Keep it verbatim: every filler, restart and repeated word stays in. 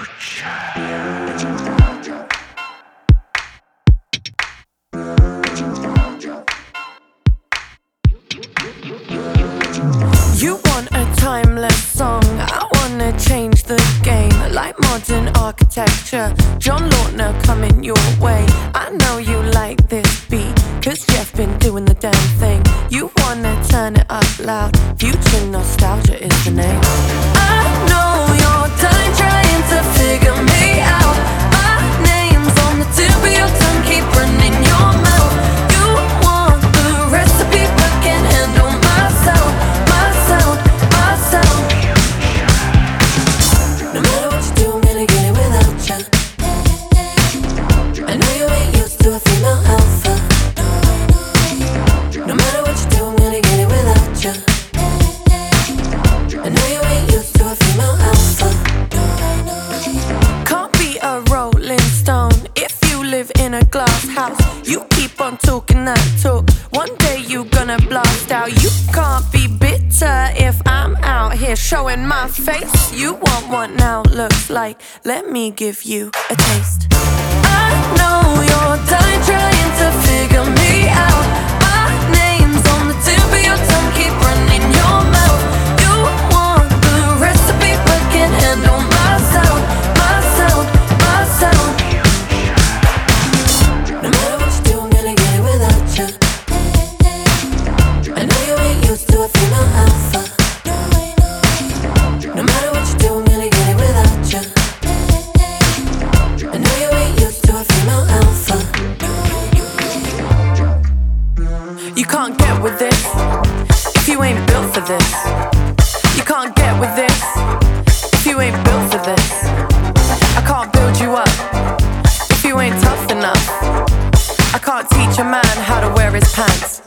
You want a timeless song, I wanna change the game. Like modern architecture, John Lautner coming your way. I know you like this beat, cause Jeff been doing the damn thing. You wanna turn it up loud, future nostalgia is the name. I know you're done trying to figure me out. My name's on the tip of your tongue, keep running your mouth. You want the recipe but can't handle my sound, my sound, my sound. No matter what you do, I'm gonna get it without you. I know you ain't used to a female alpha. No matter what you do, I'm gonna get it without you. I know you ain't used to a female alpha. Can't be a rolling stone if you live in a glass house. You keep on talking that talk, one day you gonna blast out. You can't be bitter if I'm out here showing my face. You want what now looks like, let me give you a taste. I know you're done trying to figure me out. My name's on the tip of your tongue, keep running your mouth. You want the recipe but can't handle my sound, my sound, my sound. No matter what you do, I'm gonna get it without you. I know you ain't used to a female alpha. No matter what you do, I'm gonna get it without you. I know you ain't used to a female alpha. You can't get with this if you ain't built for this. You can't get with this if you ain't built for this. I can't build you up if you ain't tough enough. I can't teach a man how to wear his pants